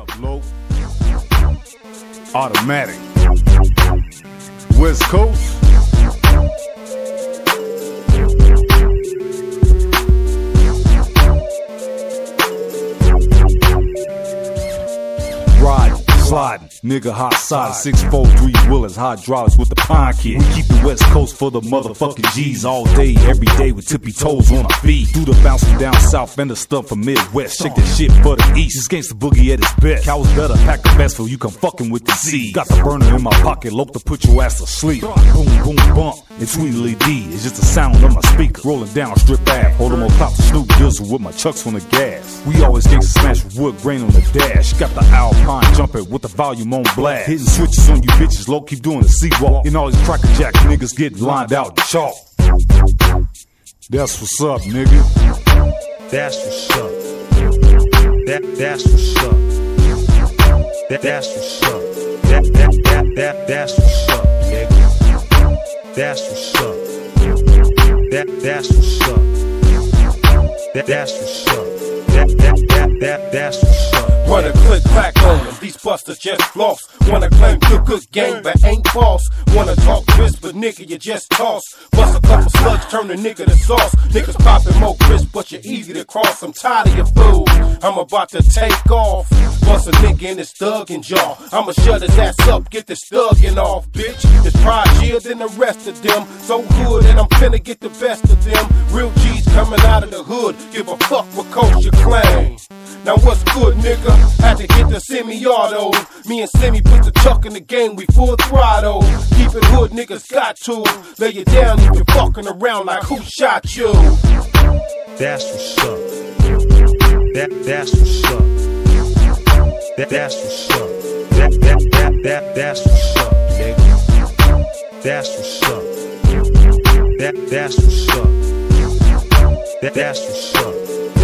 up, Low? Automatic. West Coast. Riding, sliding, nigga hot side, 643 Willers, hydraulics with the pine kid. We keep the West Coast for the motherfucking G's all day, every day with tippy toes on our feet. Do the bouncing down south and the stuff from Midwest. Shake that shit for the East. This gangsta boogie at its best. Cows better pack a vest for you come fucking with the Z. Got the burner in my pocket, lope to put your ass to sleep. Boom, boom, bump. It's Tweedly D. It's just the sound of my speaker. Rolling down strip Ave. Hold 'em on top of Snoop Dizzle with my chucks on the gas. We always gangsta smash with wood grain on the dash. Got the Alpine jumping with the volume on blast. Hitting switches on you bitches, low, keep doing the C-walk. And all these cracker jack niggas get lined out in chalk. That's what's up, nigga. That's what's up. That's what's up. That's what's up. That's what's up, nigga. That's what's up. That's what's up. That's what's up. That's what's up. Run a click crack on them, these busters just floss. Wanna claim good game, but ain't false. Wanna talk crisp, but nigga, you just toss. Bust a couple slugs, turn the nigga to sauce. Niggas poppin' more crisp, but you're easy to cross. I'm tired of your fool, I'm about to take off. Bust a nigga in his thuggin' jaw. I'ma shut his ass up, get this thuggin' off, bitch. This pride here than the rest of them. So good that I'm finna get the best of them. Real G's coming out of the hood, give a fuck what coach you claim. Now what's good, nigga? Had to get the semi-auto. Me and Semi put the chuck in the game, we full throttle. Keep it hood, niggas got to. Lay you down if you're fucking around like who shot you. That's what's up. That's what's up. That's what's up. That's what's up, nigga. That's what's up. That's what's up. That's what's up.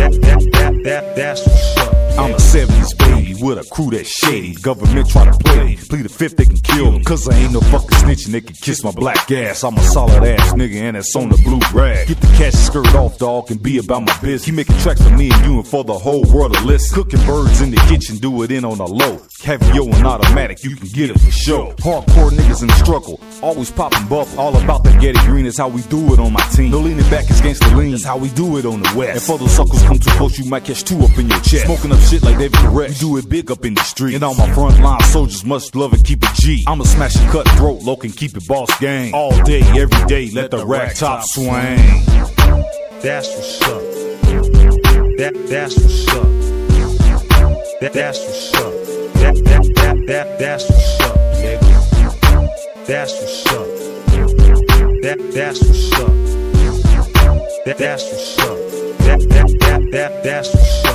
That's what's up. I'm a 70s baby with a crew that's shady. Government try to play me, plead the fifth they can kill me. Cause I ain't no fucking snitching, they can kiss my black ass. I'm a solid ass nigga and it's on the blue rag. Get the cash skirt off, dog, and be about my business. Keep making tracks for me and you and for the whole world to listen. Cooking birds in the kitchen, do it in on the low. Caviar and automatic, you can get it for sure. Hardcore niggas in the struggle, always popping bubble. All about the Getty Green, that's how we do it on my team. No leaning back is gangsta lean, that's how we do it on the west. If other suckers come too close, you might catch two up in your chest. Smoking up shit like David Koresh, you do it big up in the street. And all my frontline soldiers must love and keep it G. I'ma smash a cutthroat, low and keep it boss gang. All day, every day, let the rack top swing. That's what's up. That's what's up. That's what's up. That's what's up, nigga. That's what's up. That's what's up. That's what's up. That's what's up.